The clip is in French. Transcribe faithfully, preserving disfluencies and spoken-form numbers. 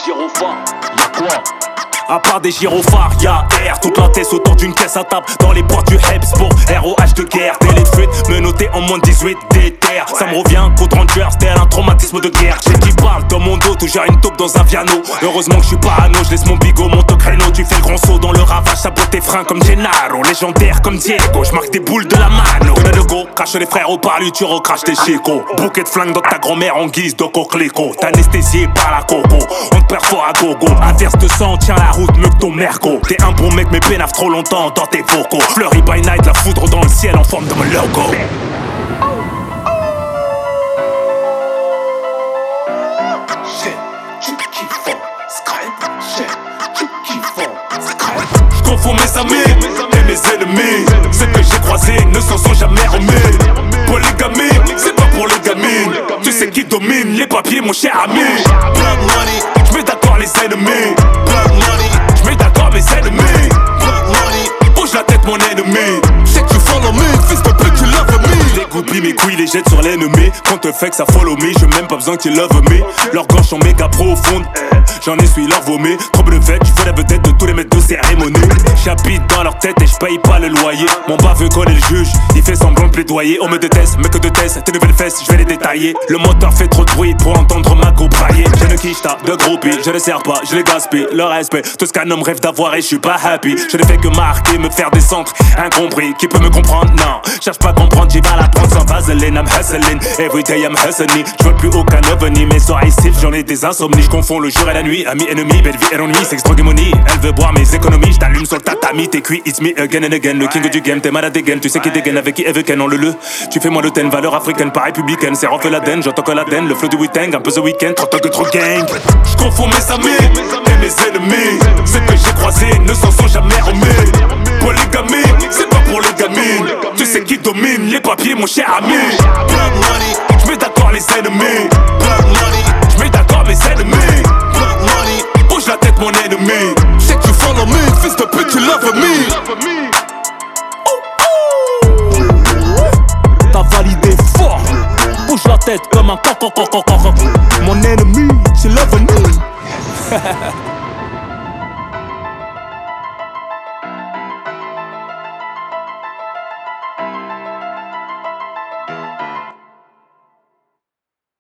gyrophares, y'a quoi? À part des gyrophares, y'a air. Toute la tête autour d'une caisse à table. Dans les portes du Hebs pour R O H de guerre. Télé de fuite, me noter en moins de dix-huit déter. Ça me revient contre Rangers, tel un traumatisme de guerre. J'ai qui parle dans mon dos, toujours une taupe dans un piano. Heureusement que je suis parano, je laisse mon bigot monte au créneau. Tu fais le grand saut dans le ravage, sabote tes freins comme Gennaro. Légendaire comme Diego, je marque des boules de la mano. Donne le go, crache les frères au parlu, tu recraches tes chicots. Bouquet de flingue dans ta grand-mère en guise de coquelicot. T'es anesthésié par la coco, on te perd fort à gogo. Averse de sang, tiens la route, mieux que ton merco. T'es un bon mec mais pénave trop longtemps dans tes vocaux. Fleury by night, la foudre dans le ciel en forme de mon logo. J'confonds mes amis et mes ennemis. Ceux que j'ai croisés ne s'en sont jamais remis. Polygamie, c'est pas pour les gamines. Tu sais qui domine les papiers mon cher ami. Blood money, j'mets d'accord les ennemis. Blood money, j'mets d'accord mes ennemis. Blood money, bouge la tête mon ennemi. J'sais que tu follow me, fils de pute tu love me. Dégoupille mes couilles, les jette sur l'ennemi. Quand te fait que ça follow me, j'ai même pas besoin que tu love me. Leurs gorges sont méga profondes, j'en essuie leur vomi. Trop de fête, tu fais la vedette de tous les maîtres de cérémonie. J'habite dans leur tête et j'paye pas le loyer. Mon bas veut coller le juge, il fait semblant de plaidoyer. On me déteste, mais que de tests, tes nouvelles fesses, j'vais les détailler. Le moteur fait trop de bruit pour entendre ma go brailler. Je ne quiche ta de groupie, je les sers pas, je les gaspille. Le respect, tout ce qu'un homme rêve d'avoir et j'suis pas happy. Je ne fais que marquer, me faire descendre. Incompris, qui peut me comprendre? Non, cherche pas à comprendre, j'y vais à la prendre sans vaseline. I'm hustling, everyday I'm hustling. J'vois plus aucun ovni, mes oreilles sifflent, j'en ai des insomnies. J'confonds le jour et la nuit, ami, ennemi, belle vie et ennui, sex, drogue et money. Elle veut boire mes économies, j't'allume sur le tatami, t'es cuit, it's me again and again. Le king du game, t'es malade again, tu sais qui dégaine avec qui elle veut qu'elle en le le. Tu fais moi le ten, valeur africaine, pas républicaine. C'est refait la den, j'entends que la den, le flow du week-end, un peu the week-end, trop tôt que trop gang. J'confonds mes amis et mes ennemis. Ceux que j'ai croisés ne s'en sont jamais remis. Polygamie, c'est pas pour les gamines. Tu sais qui domine les papiers, mon cher ami. Blood money, j'mets d'accord les ennemis. Blood money, j'mets d'accord mes ennemis. Blood money, bouge la tête mon ennemi. J'sais que tu follow me, fils de pute tu love me. T'as validé fort, bouge la tête comme un coq. Mon ennemi, tu love me.